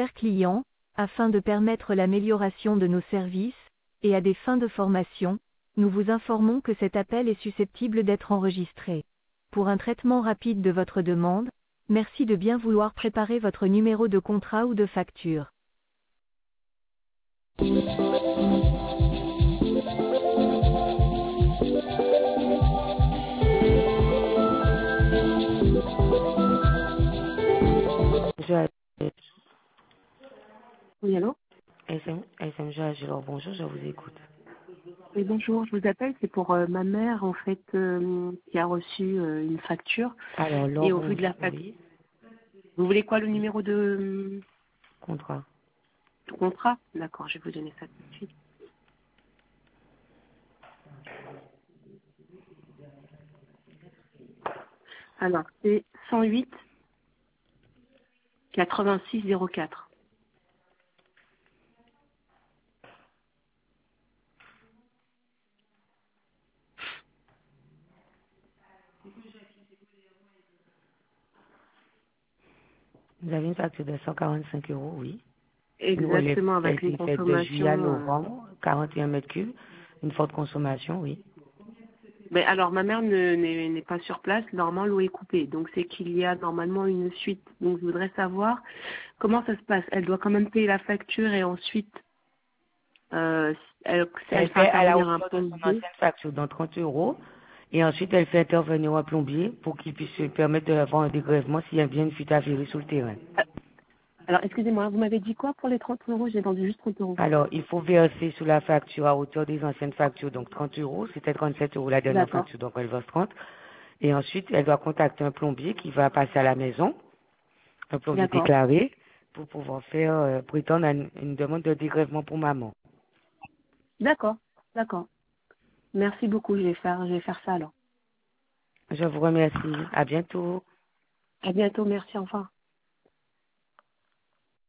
Chers clients, afin de permettre l'amélioration de nos services, et à des fins de formation, nous vous informons que cet appel est susceptible d'être enregistré. Pour un traitement rapide de votre demande, merci de bien vouloir préparer votre numéro de contrat ou de facture. Oui, allô? SMG Agilor, bonjour, je vous écoute. Oui, bonjour, je vous appelle, c'est pour ma mère, en fait, qui a reçu une facture. Alors, Et au Laurent, vu de la facture, oui, vous voulez quoi, le numéro contrat. de contrat? D'accord, je vais vous donner ça tout de suite. Alors, c'est 108 86 04. Vous avez une facture de 145 euros, oui. Une relève Exactement, qui a avec les été faite de juillet à consommations. novembre, 41 mètres cubes, une forte consommation, oui. Mais alors, ma mère n'est pas sur place, normalement, l'eau est coupée. Donc, c'est qu'il y a normalement une suite. Donc, je voudrais savoir comment ça se passe. Elle doit quand même payer la facture et ensuite, elle Elle fait fait à la intervenir un hauteur de son plombier. ancienne facture, dans 30 euros. Et ensuite, elle fait intervenir un plombier pour qu'il puisse se permettre d'avoir un dégrèvement s'il y a bien une fuite avérée sur le terrain. Alors, excusez-moi, vous m'avez dit quoi pour les 30 euros? J'ai entendu juste 30 euros. Alors, il faut verser sur la facture à hauteur des anciennes factures, donc 30 euros. C'était 37 euros la dernière D'accord, facture, donc elle verse 30. Et ensuite, elle doit contacter un plombier qui va passer à la maison, un plombier d'accord, déclaré, pour pouvoir faire prétendre à une demande de dégrèvement pour maman. d'accord, d'accord. Merci beaucoup, je vais faire ça alors. Je vous remercie. À bientôt. À bientôt, merci, au revoir.